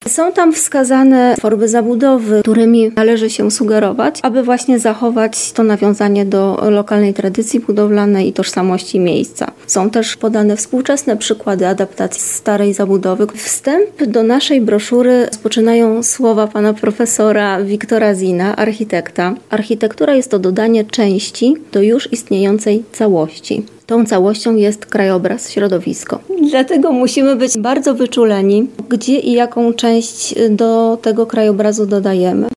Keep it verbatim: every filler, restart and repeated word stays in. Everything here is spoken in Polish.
Są tam wskazane formy zabudowy, którymi należy się sugerować, aby właśnie zachować to nawiązanie do lokalnej tradycji budowlanej i tożsamości miejsca. Są też podane współczesne przykłady adaptacji starej zabudowy. Wstęp do naszej broszury rozpoczynają słowa pana profesora Wiktora Zina, architekta. Architektura jest to dodanie części do już istniejącej całości. Tą całością jest krajobraz, środowisko. Dlatego musimy być bardzo wyczuleni, gdzie i jaką część do tego krajobrazu dodajemy.